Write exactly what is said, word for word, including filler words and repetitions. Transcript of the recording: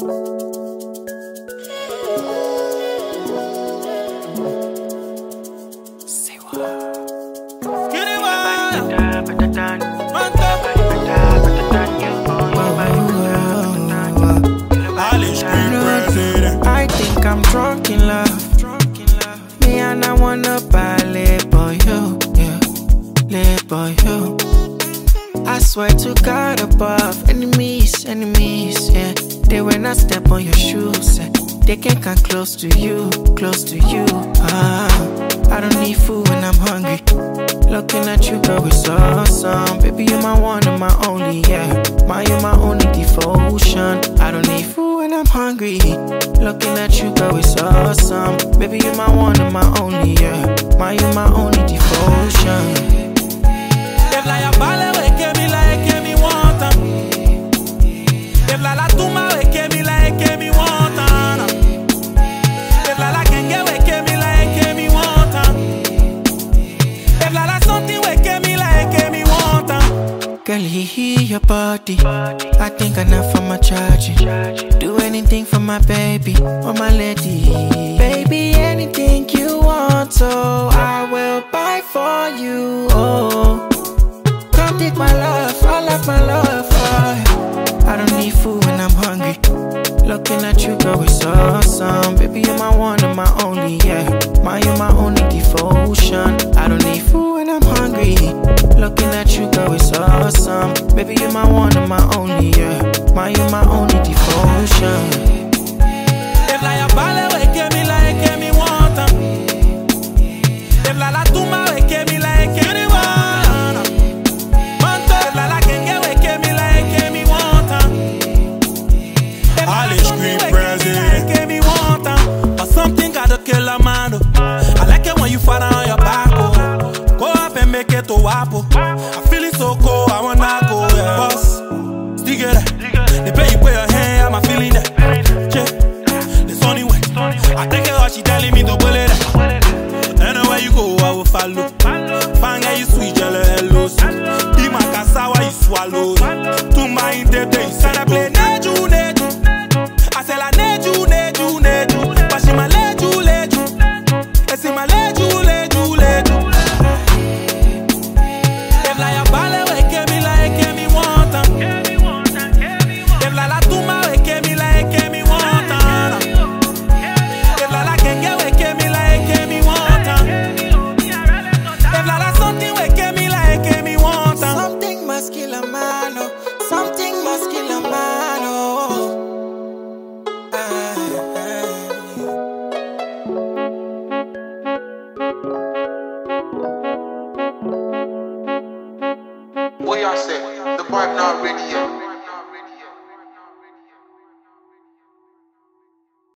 I think I'm drunk in love. Me and I wanna ballet boy you, yeah, lay boy you. I swear to God above, enemies, enemies, yeah. They will not step on your shoes, yeah. They can't come close to you, close to you. Ah, I don't need food when I'm hungry. Looking at you, girl, it's awesome. Baby, you're my one and my only, yeah. My, you're my only devotion. I don't need food when I'm hungry. Looking at you, girl, it's awesome. Baby, you're my one and my only, yeah. My, you're my only devotion. If la ya bale we ke mi la e ke mi want If la la tuma we ke mi la e ke mi want If la la genge we ke mi la e ke mi want If la la something we ke mi la e ke mi want. Girl, he hear your body. I think enough for my charging. Do anything for my baby, or my lady. Baby, anything you want, so I will buy for you. Oh, come take my love, all of my love for you. I don't need food when I'm hungry. Looking at you, girl, it's awesome. Baby, you're my one and my only, yeah. My, you're my only devotion. I don't need food when I'm hungry. Looking at you, girl, it's awesome. Baby, you're my one and my only, yeah. My, you're my only devotion. If la ya bale we ke mi la e ke mi want If la la tuma we ke mi la e ke mi want Manto if la la genge we ke mi la e ke mi want If la la something we ke mi la e ke mi want. But something gotta kill a man, oh. I like it when you fall on your back, oh. Go up and make it to wapo. I feel it so cold, I wanna go, yeah. Boss, stick it up. They play you with your hand, I'm feeling that. Check, the sunny way. I take it what she telling me to pull it up. Anywhere you go, I will follow. Fanga you sweet, jelly, hello. Be my cassava, you swallow. To my intete, you said I play neju, neju. I say la neju, neju, neju. But she my leju, leju. I say my leju, leju, leju. If la ya bale we ke mi la e ke mi want If la la tuma we ke mi la e ke mi want If la la genge we ke mi la e ke mi want If la la something we ke mi la e ke mi want. Something must kill a man, oh. Something must kill a man, oh. Ah, What y'all say? The vibe not ready yet.